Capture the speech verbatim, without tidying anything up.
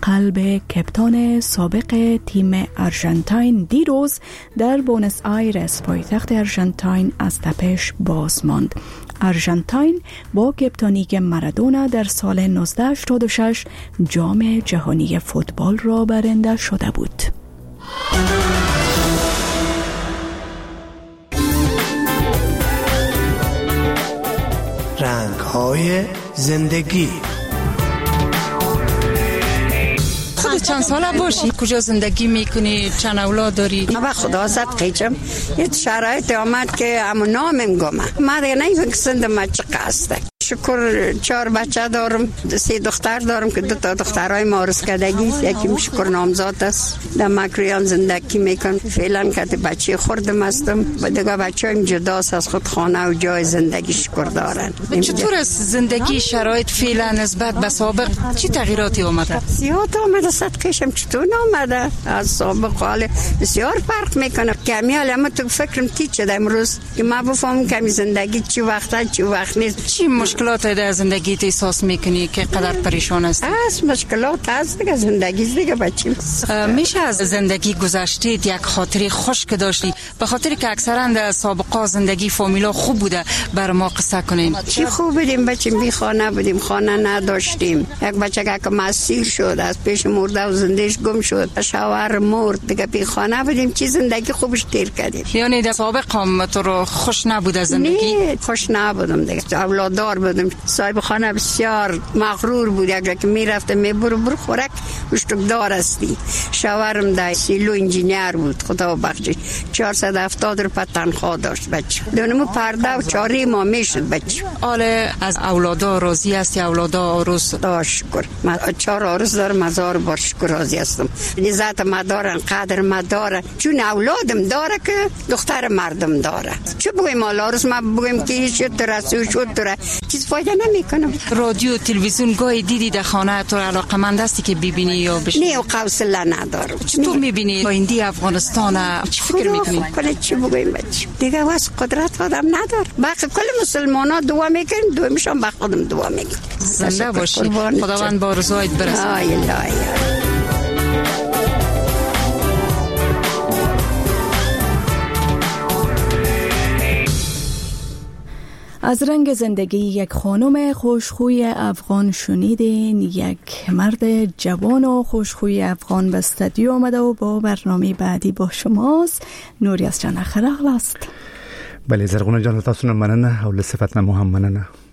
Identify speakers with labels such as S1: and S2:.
S1: قلب کپتان سابق تیم آرژانتین دیروز در بونس آیرس پایتخت آرژانتین از تپش باز ماند. آرژانتین با کپتانی مارادونا در سال نوزده هشتاد و شش جام جهانی فوتبال را برنده شده بود.
S2: رنگ‌های زندگی.
S3: خود چند ساله باشی؟ کجا زندگی میکنی؟ چند اولاد داری؟
S4: من با خدا صدقیچم یه شرایط آمد که همون نامم گمه من دیگه نمیفهم که سند ما چه قصده. شکر چهار بچه دارم، سه دختر دارم که دو تا دخترای مارس کردگی، یکیم شکر نامزاد است در مکریان زندگی میکنم فعلا که بچه خوردم هستم و دیگه بچه هم جداست از خود خانه و جای زندگی شکر دارن.
S3: چطور است زندگی شرایط فعلا نسبت به سابق چی تغییراتی آمده؟
S4: زیاد آمده صدقشم چطور آمده از سابق حال بسیار فرق میکنه. کمی حال اما تو فکرم تی چه امروز که من بفهمم کمی زندگی چی وقته چی وقت نیست.
S3: چی مشکلات در زندگیت احساس میکنی که قدر پریشان هستی؟
S4: از مشکلات هست دیگه زندگی دیگه بچیم.
S3: میشه از زندگی گذشتید یک خاطری خوش که داشتی به خاطر که اکثرا در سابقا زندگی فامیلا خوب بوده بر ما قصه کنین؟
S4: چی خوب بودیم بچیم، بی خانه بودیم، خانه نداشتیم. یک بچه که مسیر شد از پیش مرده و زندگیش گم شد، شوهر مرد دیگه، بی خانه بودیم. چی زندگی خوبش تیر کردیم.
S3: یعنی در سابق هم تو رو خوش نبوده زندگی؟
S4: نه خوش نبودم دیگه. اولاددار بودم، صاحب خانه بسیار مغرور بود. اگر که میرفته میبرو برو خورک مشتک دار استی. شوهرم دای سیلو انجینیر بود، خدا بخشش چهارصد و هفتاد رو تنخواه داشت بچه. دونمو پرده و چاری ما میشد بچه.
S3: آله از اولادا راضی هستی؟ اولادا آروس؟
S4: دا شکر من چهار آروس دارم، هزار بار شکر راضی هستم. عزت ما دارن، قدر ما دارن، چون اولادم داره که دختر مردم داره. چه بگویم مال آروس ما بگویم که هیچ ترسو شد تره چیز فایده نمیکنم.
S3: رادیو تلویزیون گاهی دیدی در خانه تو علاقمند هستی که ببینی یا بشنوی؟
S4: نه و حوصله ندارم.
S3: چطور میبینی آینده افغانستان؟ چی فکر میکنی؟
S4: کله چی بگویم بچه دیگه واس قدرت آدم نداره. باقی کل مسلمانا دعا میکنیم، دعا میشم با خودم دعا میکنم.
S3: زنده باشی، خداوند با رضایت برسه.
S4: آی الله.
S1: از رنگ زندگی یک خانم خوشخوی افغان شنیدین. یک مرد جوان و خوشخوی افغان به استودیو آمده و با برنامه بعدی با شماست. نوری از جان خلاص است.
S5: بله زرغونه جان تاسو نه مننه او له صفت نه هم مننه.